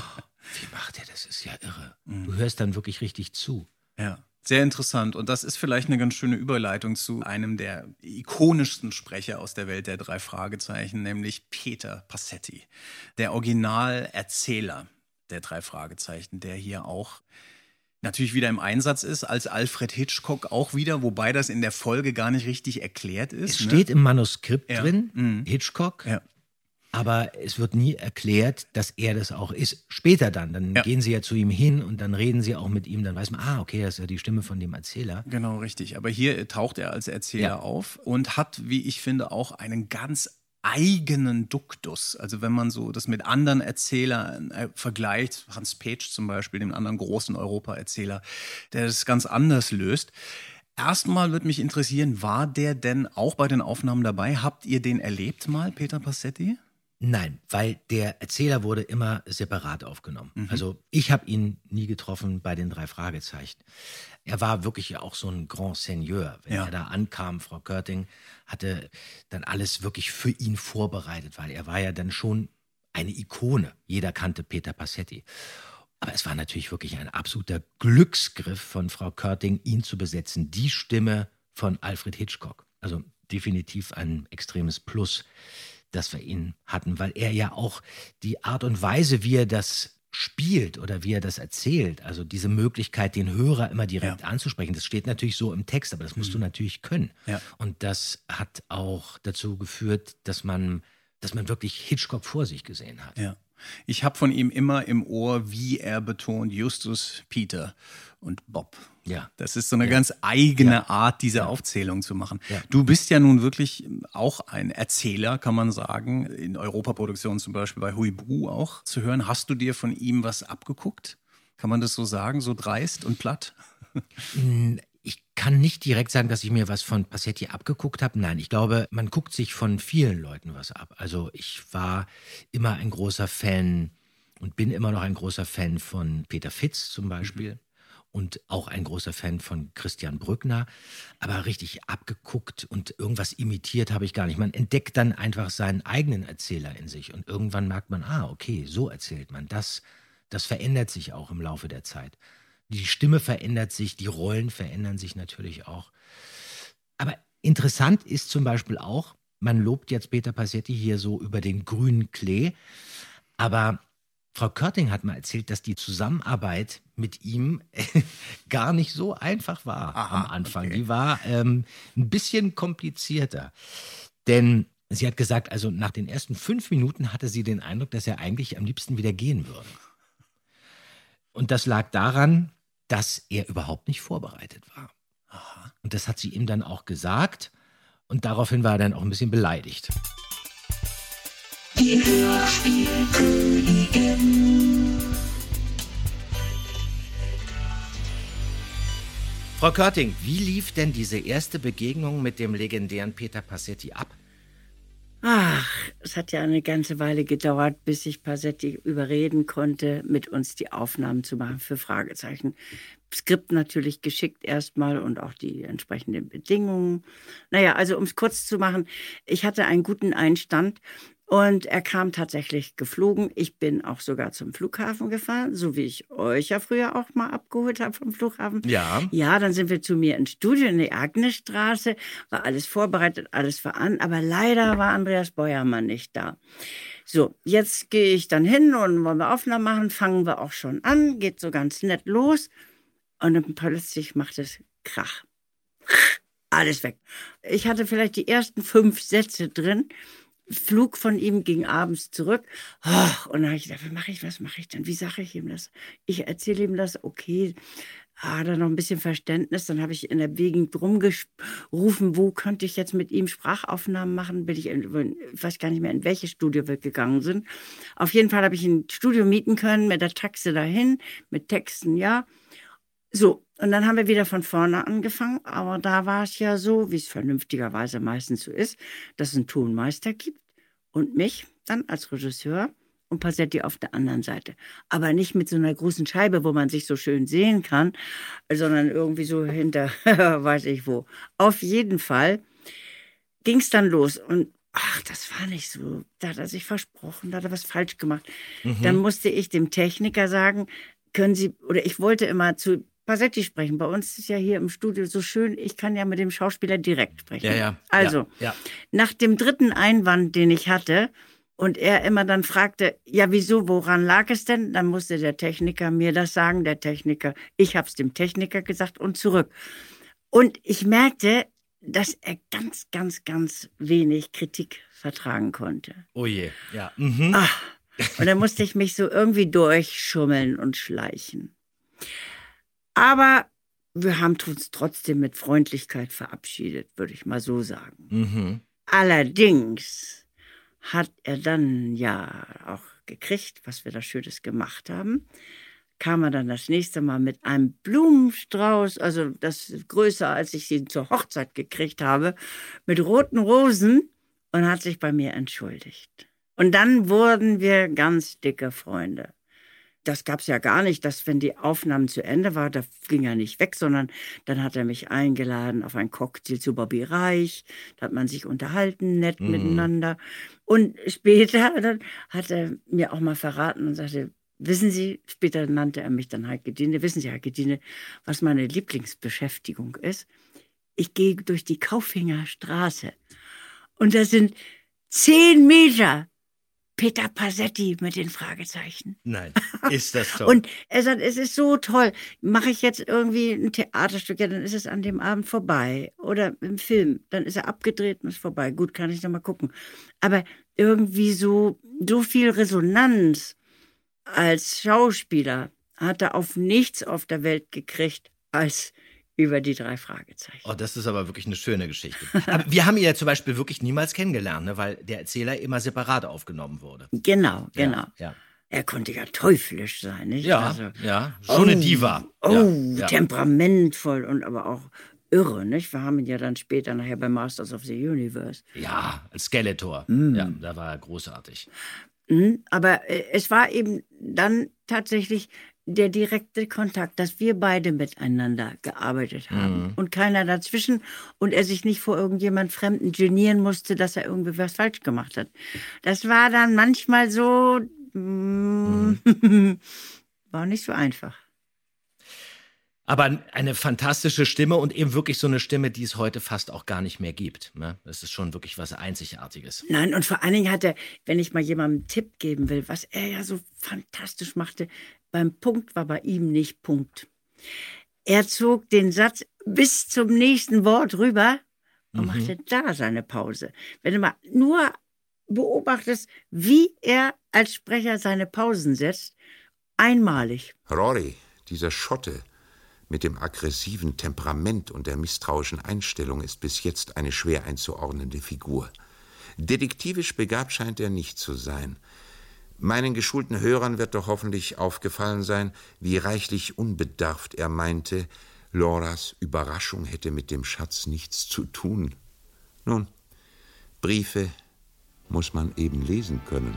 Wie macht er das? Ist ja irre. Du hörst dann wirklich richtig zu. Ja, sehr interessant. Und das ist vielleicht eine ganz schöne Überleitung zu einem der ikonischsten Sprecher aus der Welt der drei Fragezeichen, nämlich Peter Passetti, der Originalerzähler der drei Fragezeichen, der hier auch natürlich wieder im Einsatz ist, als Alfred Hitchcock auch wieder, wobei das in der Folge gar nicht richtig erklärt ist. Es ne? steht im Manuskript Ja. drin, Mhm. Hitchcock, Ja. aber es wird nie erklärt, dass er das auch ist. Später dann, dann Ja. gehen sie ja zu ihm hin und dann reden sie auch mit ihm, dann weiß man, ah, okay, das ist ja die Stimme von dem Erzähler. Genau, richtig. Aber hier taucht er als Erzähler Ja. auf und hat, wie ich finde, auch einen ganz eigenen Duktus. Also wenn man so das mit anderen Erzählern äh, vergleicht, Hans Petsch zum Beispiel, dem anderen großen Europa-Erzähler, der das ganz anders löst. Erstmal würde mich interessieren, war der denn auch bei den Aufnahmen dabei? Habt ihr den erlebt mal, Peter Passetti? Nein, weil der Erzähler wurde immer separat aufgenommen. Mhm. Also ich habe ihn nie getroffen bei den drei Fragezeichen. Er war wirklich ja auch so ein Grand Seigneur. Wenn Ja. er da ankam, Frau Körting hatte dann alles wirklich für ihn vorbereitet, weil er war ja dann schon eine Ikone. Jeder kannte Peter Passetti. Aber es war natürlich wirklich ein absoluter Glücksgriff von Frau Körting, ihn zu besetzen. Die Stimme von Alfred Hitchcock. Also definitiv ein extremes Plus, dass wir ihn hatten, weil er ja auch die Art und Weise, wie er das spielt oder wie er das erzählt, also diese Möglichkeit, den Hörer immer direkt Ja. anzusprechen, das steht natürlich so im Text, aber das musst Mhm. du natürlich können. Ja. Und das hat auch dazu geführt, dass man dass man wirklich Hitchcock vor sich gesehen hat. Ja. Ich habe von ihm immer im Ohr, wie er betont, Justus, Peter und Bob. Ja. Das ist so eine ja. ganz eigene ja. Art, diese ja. Aufzählung zu machen. Ja. Du bist ja nun wirklich auch ein Erzähler, kann man sagen. In Europaproduktionen zum Beispiel bei Huibu auch zu hören. Hast du dir von ihm was abgeguckt? Kann man das so sagen, so dreist und platt? Ich kann nicht direkt sagen, dass ich mir was von Passetti abgeguckt habe. Nein, ich glaube, man guckt sich von vielen Leuten was ab. Also ich war immer ein großer Fan und bin immer noch ein großer Fan von Peter Fitz zum Beispiel. Mhm. Und auch ein großer Fan von Christian Brückner. Aber richtig abgeguckt und irgendwas imitiert habe ich gar nicht. Man entdeckt dann einfach seinen eigenen Erzähler in sich. Und irgendwann merkt man, ah, okay, so erzählt man. Das, das verändert sich auch im Laufe der Zeit. Die Stimme verändert sich, die Rollen verändern sich natürlich auch. Aber interessant ist zum Beispiel auch, man lobt jetzt Peter Passetti hier so über den grünen Klee, aber Frau Körting hat mal erzählt, dass die Zusammenarbeit mit ihm gar nicht so einfach war Aha, am Anfang. Okay. Die war ähm, ein bisschen komplizierter. Denn sie hat gesagt, also nach den ersten fünf Minuten hatte sie den Eindruck, dass er eigentlich am liebsten wieder gehen würde. Und das lag daran, dass er überhaupt nicht vorbereitet war. Aha. Und das hat sie ihm dann auch gesagt. Und daraufhin war er dann auch ein bisschen beleidigt. Die Hörspielkönigin. Frau Körting, wie lief denn diese erste Begegnung mit dem legendären Peter Passetti ab? Ach, es hat ja eine ganze Weile gedauert, bis ich Passetti überreden konnte, mit uns die Aufnahmen zu machen für Fragezeichen. Skript natürlich geschickt erstmal und auch die entsprechenden Bedingungen. Naja, also um es kurz zu machen, ich hatte einen guten Einstand und er kam tatsächlich geflogen. Ich bin auch sogar zum Flughafen gefahren, so wie ich euch ja früher auch mal abgeholt habe vom Flughafen. Ja. Ja, dann sind wir zu mir ins Studio in die Agnesstraße, war alles vorbereitet, alles war an, aber leider war Andreas Beuermann nicht da. So, jetzt gehe ich dann hin und wollen wir Aufnahmen machen, fangen wir auch schon an, geht so ganz nett los und dann plötzlich macht es Krach. Alles weg. Ich hatte vielleicht die ersten fünf Sätze drin. Flug von ihm ging abends zurück. Oh, und dann habe ich gedacht, was mache ich, was mache ich denn? Wie sage ich ihm das? Ich erzähle ihm das, okay. Ah, dann noch ein bisschen Verständnis. Dann habe ich in der Gegend rumgerufen, wo könnte ich jetzt mit ihm Sprachaufnahmen machen? Bin ich, in, ich weiß gar nicht mehr, in welches Studio wir gegangen sind. Auf jeden Fall habe ich ein Studio mieten können, mit der Taxe dahin, mit Texten, ja. So, und dann haben wir wieder von vorne angefangen, aber da war es ja so, wie es vernünftigerweise meistens so ist, dass es einen Tonmeister gibt und mich dann als Regisseur und Passetti auf der anderen Seite. Aber nicht mit so einer großen Scheibe, wo man sich so schön sehen kann, sondern irgendwie so hinter, weiß ich wo. Auf jeden Fall ging es dann los und ach, das war nicht so, da hat er sich versprochen, da hat er was falsch gemacht. Mhm. Dann musste ich dem Techniker sagen, können Sie, oder ich wollte immer zu Passetti sprechen. Bei uns ist ja hier im Studio so schön, ich kann ja mit dem Schauspieler direkt sprechen. Ja, ja. Also, ja, ja. Nach dem dritten Einwand, den ich hatte, und er immer dann fragte, ja, wieso, woran lag es denn? Dann musste der Techniker mir das sagen, der Techniker, ich habe es dem Techniker gesagt und zurück. Und ich merkte, dass er ganz, ganz, ganz wenig Kritik vertragen konnte. Oh je, ja. Mhm. Ach, und dann musste ich mich so irgendwie durchschummeln und schleichen. Aber wir haben uns trotzdem mit Freundlichkeit verabschiedet, würde ich mal so sagen. Mhm. Allerdings hat er dann ja auch gekriegt, was wir da Schönes gemacht haben. Kam er dann das nächste Mal mit einem Blumenstrauß, also das ist größer, als ich sie zur Hochzeit gekriegt habe, mit roten Rosen und hat sich bei mir entschuldigt. Und dann wurden wir ganz dicke Freunde. Das gab es ja gar nicht, dass wenn die Aufnahmen zu Ende waren, da ging er nicht weg, sondern dann hat er mich eingeladen auf ein Cocktail zu Bobby Reich. Da hat man sich unterhalten, nett mm. miteinander. Und später dann hat er mir auch mal verraten und sagte, wissen Sie, später nannte er mich dann Heike Dine, wissen Sie, Heike Dine, was meine Lieblingsbeschäftigung ist? Ich gehe durch die Kaufinger Straße und da sind zehn Meter Peter Passetti mit den Fragezeichen. Nein, ist das toll. Und er sagt, es ist so toll. Mache ich jetzt irgendwie ein Theaterstück, ja, dann ist es an dem Abend vorbei. Oder im Film, dann ist er abgedreht und ist vorbei. Gut, kann ich noch mal gucken. Aber irgendwie so, so viel Resonanz als Schauspieler hat er auf nichts auf der Welt gekriegt als über die drei Fragezeichen. Oh, das ist aber wirklich eine schöne Geschichte. Aber wir haben ihn ja zum Beispiel wirklich niemals kennengelernt, ne, weil der Erzähler immer separat aufgenommen wurde. Genau, genau. Ja, ja. Er konnte ja teuflisch sein, nicht? Ja, also, ja, schon oh, eine Diva. Oh, ja, ja. temperamentvoll und aber auch irre, nicht? Wir haben ihn ja dann später nachher bei Masters of the Universe. Ja, als Skeletor. Mm. Ja, da war er großartig. Mm, aber äh, es war eben dann tatsächlich der direkte Kontakt, dass wir beide miteinander gearbeitet haben Mhm. und keiner dazwischen und er sich nicht vor irgendjemand Fremden genieren musste, dass er irgendwie was falsch gemacht hat. Das war dann manchmal so, mm, mhm. war nicht so einfach. Aber eine fantastische Stimme und eben wirklich so eine Stimme, die es heute fast auch gar nicht mehr gibt. Ne? Das ist schon wirklich was Einzigartiges. Nein, und vor allen Dingen hat er, wenn ich mal jemandem einen Tipp geben will, was er ja so fantastisch machte, beim Punkt war bei ihm nicht Punkt. Er zog den Satz bis zum nächsten Wort rüber und Mhm. machte da seine Pause. Wenn du mal nur beobachtest, wie er als Sprecher seine Pausen setzt, einmalig. Rory, dieser Schotte mit dem aggressiven Temperament und der misstrauischen Einstellung ist bis jetzt eine schwer einzuordnende Figur. Detektivisch begabt scheint er nicht zu sein. Meinen geschulten Hörern wird doch hoffentlich aufgefallen sein, wie reichlich unbedarft er meinte, Lauras Überraschung hätte mit dem Schatz nichts zu tun. Nun, Briefe muss man eben lesen können.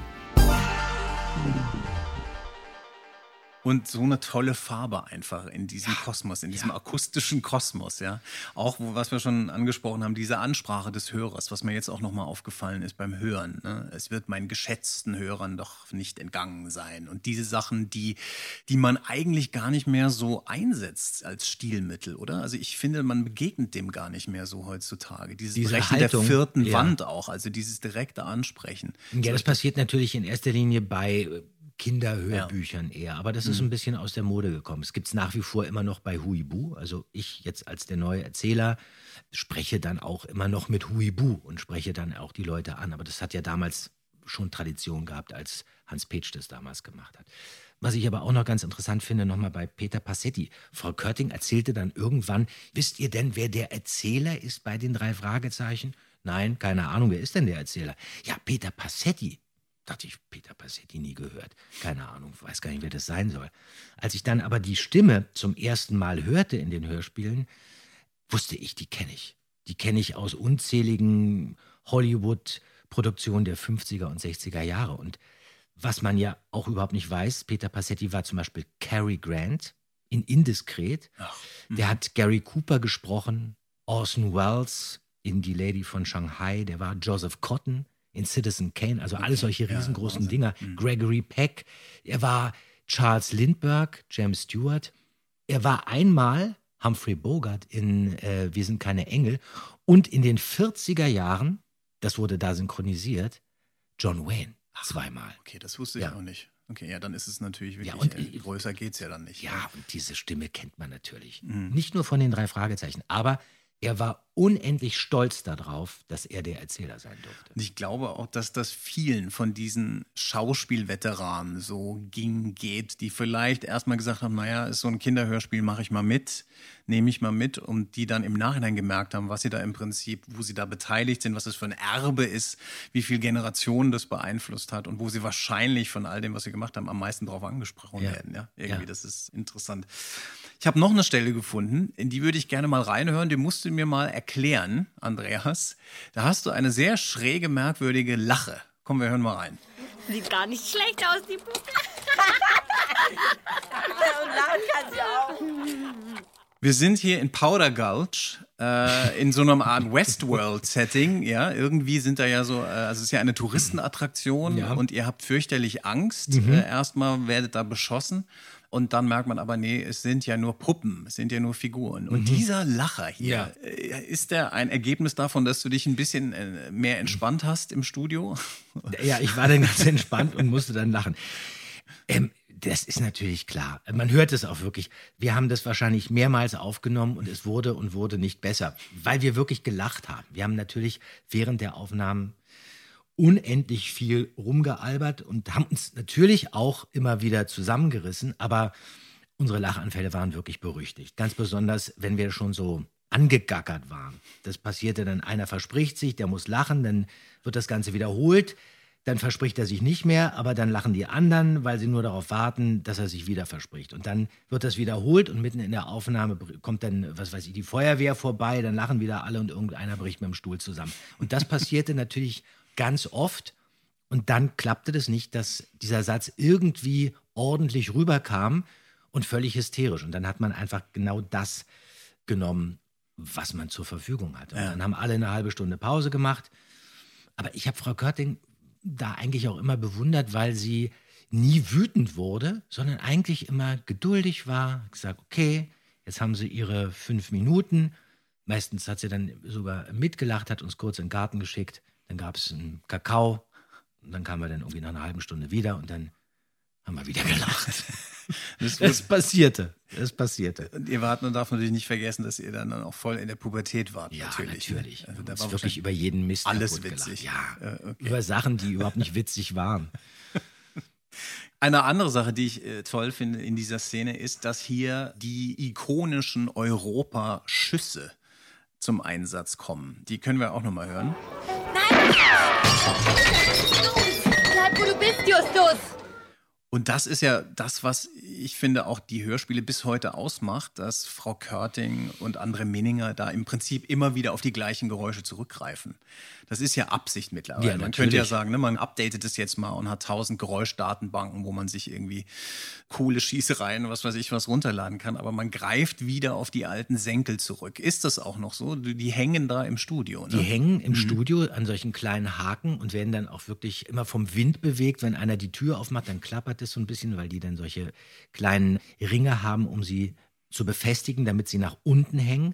Und so eine tolle Farbe einfach in diesem ja, Kosmos, in diesem ja. akustischen Kosmos, ja. Auch, wo, was wir schon angesprochen haben, diese Ansprache des Hörers, was mir jetzt auch nochmal aufgefallen ist beim Hören. Ne? Es wird meinen geschätzten Hörern doch nicht entgangen sein. Und diese Sachen, die, die man eigentlich gar nicht mehr so einsetzt als Stilmittel, oder? Also ich finde, man begegnet dem gar nicht mehr so heutzutage. Dieses Diese Brechen Haltung, der vierten ja. Wand auch, also dieses direkte Ansprechen. Ja, das passiert natürlich in erster Linie bei Kinderhörbüchern ja. eher, aber das ist Mhm. ein bisschen aus der Mode gekommen. Es gibt es nach wie vor immer noch bei Huibu. Also ich jetzt als der neue Erzähler spreche dann auch immer noch mit Huibu und spreche dann auch die Leute an. Aber das hat ja damals schon Tradition gehabt, als Hans Petsch das damals gemacht hat. Was ich aber auch noch ganz interessant finde, nochmal bei Peter Passetti. Frau Körting erzählte dann irgendwann, wisst ihr denn, wer der Erzähler ist bei den drei Fragezeichen? Nein, keine Ahnung, wer ist denn der Erzähler? Ja, Peter Passetti. Dachte ich, Peter Passetti nie gehört. Keine Ahnung, weiß gar nicht, wer das sein soll. Als ich dann aber die Stimme zum ersten Mal hörte in den Hörspielen, wusste ich, die kenne ich. Die kenne ich aus unzähligen Hollywood-Produktionen der fünfziger und sechziger Jahre. Und was man ja auch überhaupt nicht weiß, Peter Passetti war zum Beispiel Cary Grant in Indiskret. Ach, der hat Gary Cooper gesprochen, Orson Welles in Die Lady von Shanghai, der war Joseph Cotton in Citizen Kane, also alle solche riesengroßen ja, Dinger. Mhm. Gregory Peck, er war Charles Lindbergh, James Stewart. Er war einmal Humphrey Bogart in äh, Wir sind keine Engel. Und in den vierziger Jahren, das wurde da synchronisiert, John Wayne zweimal. Okay, das wusste ich ja. auch nicht. Okay, ja, dann ist es natürlich wirklich, ja, und, äh, größer geht's ja dann nicht. Ja, ja, und diese Stimme kennt man natürlich. Mhm. Nicht nur von den drei Fragezeichen, aber er war unendlich stolz darauf, dass er der Erzähler sein durfte. Und ich glaube auch, dass das vielen von diesen Schauspielveteranen so ging, geht, die vielleicht erstmal gesagt haben, naja, ist so ein Kinderhörspiel, mache ich mal mit, nehme ich mal mit, und die dann im Nachhinein gemerkt haben, was sie da im Prinzip, wo sie da beteiligt sind, was das für ein Erbe ist, wie viele Generationen das beeinflusst hat und wo sie wahrscheinlich von all dem, was sie gemacht haben, am meisten drauf angesprochen ja. werden. Ja, irgendwie, ja. das ist interessant. Ich habe noch eine Stelle gefunden, in die würde ich gerne mal reinhören, die musst du mir mal erklären, Andreas. Da hast du eine sehr schräge, merkwürdige Lache. Komm, wir hören mal rein. Sieht gar nicht schlecht aus, die Puppe. Und lachen kann sie auch. Wir sind hier in Powder Gulch, äh, in so einer Art Westworld-Setting. Ja, irgendwie sind da ja so, äh, also es ist ja eine Touristenattraktion ja. und ihr habt fürchterlich Angst. Mhm. Äh, erstmal werdet da beschossen. Und dann merkt man aber, nee, es sind ja nur Puppen, es sind ja nur Figuren. Und Mhm. dieser Lacher hier, Ja. ist der ein Ergebnis davon, dass du dich ein bisschen mehr entspannt hast im Studio? Ja, ich war dann ganz entspannt und musste dann lachen. Ähm, das ist natürlich klar. Man hört es auch wirklich. Wir haben das wahrscheinlich mehrmals aufgenommen und es wurde und wurde nicht besser, weil wir wirklich gelacht haben. Wir haben natürlich während der Aufnahmen unendlich viel rumgealbert und haben uns natürlich auch immer wieder zusammengerissen, aber unsere Lachanfälle waren wirklich berüchtigt. Ganz besonders, wenn wir schon so angegackert waren. Das passierte dann, einer verspricht sich, der muss lachen, dann wird das Ganze wiederholt, dann verspricht er sich nicht mehr, aber dann lachen die anderen, weil sie nur darauf warten, dass er sich wieder verspricht. Und dann wird das wiederholt und mitten in der Aufnahme kommt dann, was weiß ich, die Feuerwehr vorbei, dann lachen wieder alle und irgendeiner bricht mit dem Stuhl zusammen. Und das passierte natürlich ganz oft und dann klappte das nicht, dass dieser Satz irgendwie ordentlich rüberkam und völlig hysterisch. Und dann hat man einfach genau das genommen, was man zur Verfügung hatte. Und dann haben alle eine halbe Stunde Pause gemacht. Aber ich habe Frau Körting da eigentlich auch immer bewundert, weil sie nie wütend wurde, sondern eigentlich immer geduldig war, gesagt, okay, jetzt haben sie ihre fünf Minuten. Meistens hat sie dann sogar mitgelacht, hat uns kurz in den Garten geschickt, dann gab es einen Kakao und dann kamen wir dann irgendwie nach einer halben Stunde wieder und dann haben wir wieder gelacht. Das, das passierte, das passierte. Und ihr wart, man darf natürlich nicht vergessen, dass ihr dann auch voll in der Pubertät wart. Ja, natürlich. natürlich. Also, da uns war wirklich über jeden Mist alles witzig. Gelacht. Ja, äh, okay. über Sachen, die überhaupt nicht witzig waren. Eine andere Sache, die ich äh, toll finde in dieser Szene, ist, dass hier die ikonischen Europa-Schüsse zum Einsatz kommen. Die können wir auch noch mal hören. Nein! Bleib, wo du bist, Justus! Und das ist ja das, was ich finde auch die Hörspiele bis heute ausmacht, dass Frau Körting und André Menninger da im Prinzip immer wieder auf die gleichen Geräusche zurückgreifen. Das ist ja Absicht mittlerweile. Ja, man könnte ja sagen, ne, man updatet es jetzt mal und hat tausend Geräuschdatenbanken, wo man sich irgendwie coole Schießereien, was weiß ich, was runterladen kann. Aber man greift wieder auf die alten Senkel zurück. Ist das auch noch so? Die hängen da im Studio, ne? Die hängen im Mhm. Studio an solchen kleinen Haken und werden dann auch wirklich immer vom Wind bewegt. Wenn einer die Tür aufmacht, dann klappert es so ein bisschen, weil die dann solche kleinen Ringe haben, um sie zu befestigen, damit sie nach unten hängen.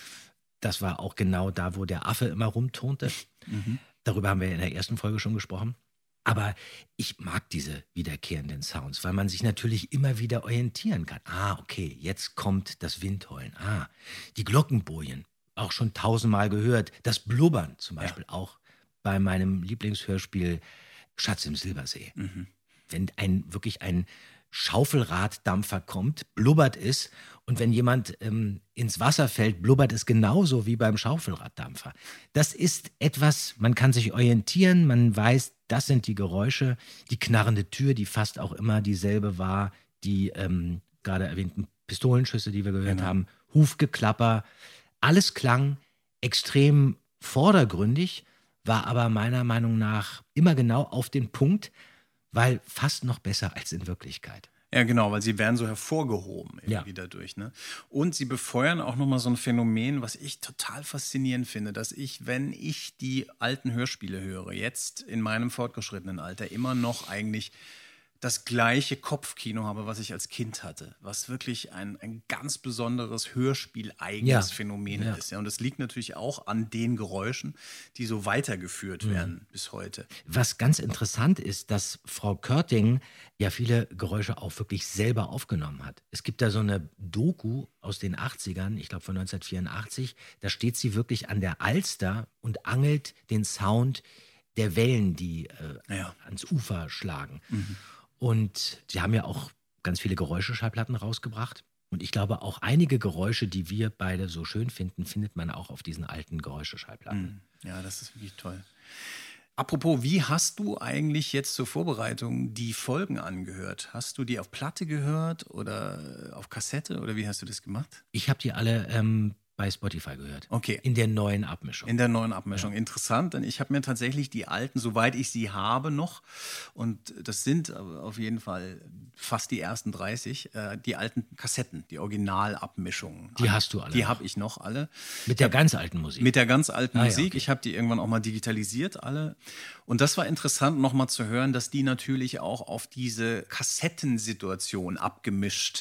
Das war auch genau da, wo der Affe immer rumturnte. Mhm. Darüber haben wir in der ersten Folge schon gesprochen. Aber ich mag diese wiederkehrenden Sounds, weil man sich natürlich immer wieder orientieren kann. Ah, okay, jetzt kommt das Windheulen. Ah, die Glockenbojen, auch schon tausendmal gehört. Das Blubbern zum Beispiel, ja. Auch bei meinem Lieblingshörspiel Schatz im Silbersee. Mhm. Wenn ein wirklich ein Schaufelraddampfer kommt, blubbert es. Und wenn jemand ähm, ins Wasser fällt, blubbert es genauso wie beim Schaufelraddampfer. Das ist etwas, man kann sich orientieren, man weiß, das sind die Geräusche. Die knarrende Tür, die fast auch immer dieselbe war, die ähm, gerade erwähnten Pistolenschüsse, die wir gehört genau. haben, Hufgeklapper. Alles klang extrem vordergründig, war aber meiner Meinung nach immer genau auf den Punkt, weil fast noch besser als in Wirklichkeit. Ja, genau, weil sie werden so hervorgehoben irgendwie Ja. dadurch. Ne? Und sie befeuern auch nochmal so ein Phänomen, was ich total faszinierend finde, dass ich, wenn ich die alten Hörspiele höre, jetzt in meinem fortgeschrittenen Alter immer noch eigentlich das gleiche Kopfkino habe, was ich als Kind hatte, was wirklich ein, ein ganz besonderes Hörspiel-eigenes Ja. Phänomen Ja. ist. Ja, und das liegt natürlich auch an den Geräuschen, die so weitergeführt Mhm. werden bis heute. Was ganz interessant ist, dass Frau Körting ja viele Geräusche auch wirklich selber aufgenommen hat. Es gibt da so eine Doku aus den achtzigern, ich glaube von neunzehnhundertvierundachtzig, da steht sie wirklich an der Alster und angelt den Sound der Wellen, die äh, Ja. ans Ufer schlagen. Mhm. Und sie haben ja auch ganz viele Geräuscheschallplatten rausgebracht. Und ich glaube, auch einige Geräusche, die wir beide so schön finden, findet man auch auf diesen alten Geräuscheschallplatten. Ja, das ist wirklich toll. Apropos, wie hast du eigentlich jetzt zur Vorbereitung die Folgen angehört? Hast du die auf Platte gehört oder auf Kassette oder wie hast du das gemacht? Ich habe die alle ähm, bei Spotify gehört. Okay. In der neuen Abmischung. In der neuen Abmischung. Interessant, denn ich habe mir tatsächlich die alten, soweit ich sie habe noch, und das sind auf jeden Fall fast die ersten dreißig, äh, die alten Kassetten, die Originalabmischungen. Die hast du alle Die noch? habe ich noch alle. Mit der ganz alten Musik? Mit der ganz alten Ah, ja, Musik. okay. Ich habe die irgendwann auch mal digitalisiert, alle. Und das war interessant, nochmal zu hören, dass die natürlich auch auf diese Kassettensituation abgemischt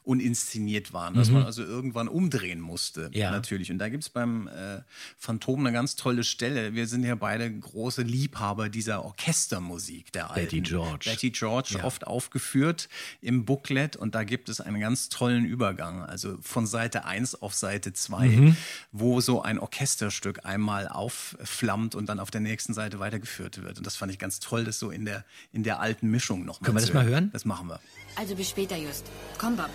und inszeniert waren, dass Mhm. man also irgendwann umdrehen musste, Ja. natürlich. Und da gibt es beim äh, Phantom eine ganz tolle Stelle. Wir sind ja beide große Liebhaber dieser Orchestermusik der alten. Betty George. Betty George, Ja. oft aufgeführt im Booklet. Und da gibt es einen ganz tollen Übergang, also von Seite eins auf Seite zwei, Mhm. wo so ein Orchesterstück einmal aufflammt und dann auf der nächsten Seite weitergeführt wird. Und das fand ich ganz toll, das so in der, in der alten Mischung nochmal Können wir zu das mal hören? Das machen wir. Also bis später, Just. Komm, Bob.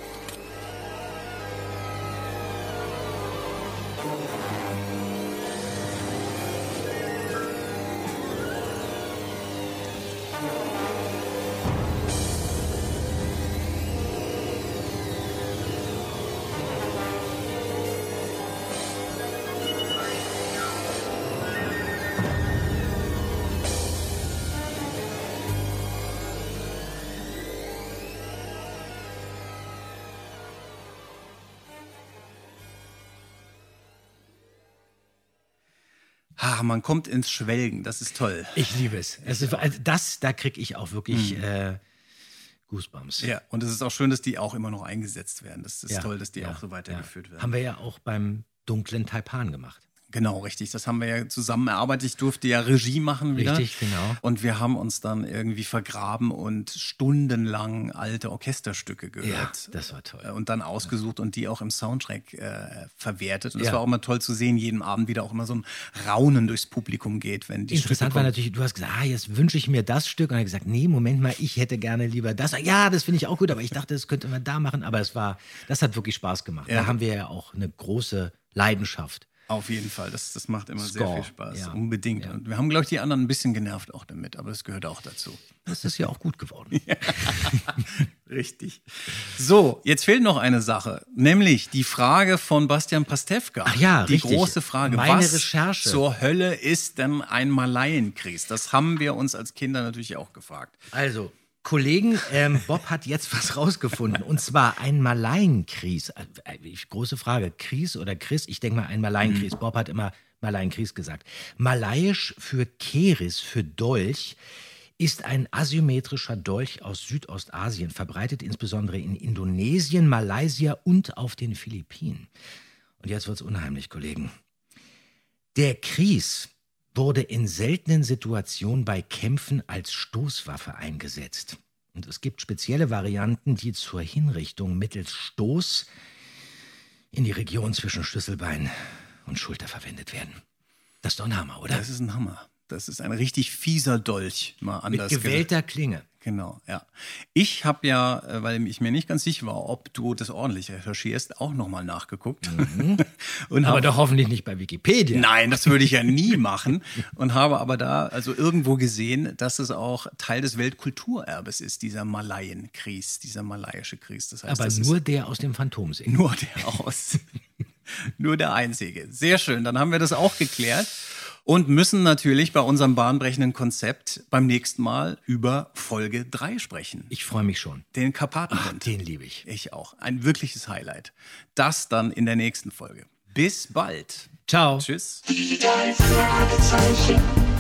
Ah, man kommt ins Schwelgen, das ist toll. Ich liebe es. es ist, also das, da kriege ich auch wirklich Mhm. äh, Goosebumps. Ja, und es ist auch schön, dass die auch immer noch eingesetzt werden. Das ist Ja, toll, dass die ja, auch so weitergeführt werden. Haben wir ja auch beim dunklen Taipan gemacht. Genau, richtig. Das haben wir ja zusammen erarbeitet. Ich durfte ja Regie machen wieder. Richtig, genau. Und wir haben uns dann irgendwie vergraben und stundenlang alte Orchesterstücke gehört. Ja, das war toll. Und dann ausgesucht und die auch im Soundtrack äh, verwertet. Und es Ja. war auch immer toll zu sehen, jeden Abend wieder auch immer so ein Raunen durchs Publikum geht, wenn die Interessant Stücke war kommen. natürlich, du hast gesagt, ah, jetzt wünsche ich mir das Stück. Und er hat gesagt, nee, Moment mal, ich hätte gerne lieber das. Ja, das finde ich auch gut, aber ich dachte, das könnte man da machen. Aber es war, das hat wirklich Spaß gemacht. Ja. Da haben wir ja auch eine große Leidenschaft. Auf jeden Fall, das, das macht immer sehr Score, viel Spaß, ja. unbedingt. Und wir haben, glaube ich, die anderen ein bisschen genervt auch damit, aber das gehört auch dazu. Das ist ja auch gut geworden. Richtig. So, jetzt fehlt noch eine Sache, nämlich die Frage von Bastian Pastewka. Ach ja, die richtig. große Frage, Meine was Recherche. zur Hölle ist denn ein Malaienkries? Das haben wir uns als Kinder natürlich auch gefragt. Also, Kollegen, ähm, Bob hat jetzt was rausgefunden. Und zwar ein Malaienkries. Äh, große Frage, Kries oder Chris? Ich denke mal ein Malaienkries. Bob hat immer Malaienkries gesagt. Malaiisch für Keris, für Dolch, ist ein asymmetrischer Dolch aus Südostasien, verbreitet insbesondere in Indonesien, Malaysia und auf den Philippinen. Und jetzt wird's unheimlich, Kollegen. Der Kries wurde in seltenen Situationen bei Kämpfen als Stoßwaffe eingesetzt. Und es gibt spezielle Varianten, die zur Hinrichtung mittels Stoß in die Region zwischen Schlüsselbein und Schulter verwendet werden. Das ist doch ein Hammer, oder? Das ist ein Hammer. Das ist ein richtig fieser Dolch, mal anders Mit gewählter gesagt. Klinge. Genau, ja. Ich habe ja, äh, weil ich mir nicht ganz sicher war, ob du das ordentlich recherchierst, auch nochmal nachgeguckt. Mhm. Und aber hab- doch hoffentlich nicht bei Wikipedia. Nein, das würde ich ja nie machen. Und habe aber da also irgendwo gesehen, dass es auch Teil des Weltkulturerbes ist, dieser Malaienkries, dieser malaiische Kries. Das heißt, Aber das nur ist der aus dem Phantomsee. nur der aus. Nur der einzige. Sehr schön, dann haben wir das auch geklärt. Und müssen natürlich bei unserem bahnbrechenden Konzept beim nächsten Mal über Folge drei sprechen. Ich freue mich schon. Den Karpatenwind. Den liebe ich. Ich auch. Ein wirkliches Highlight. Das dann in der nächsten Folge. Bis bald. Ciao. Tschüss. Die drei Fragezeichen.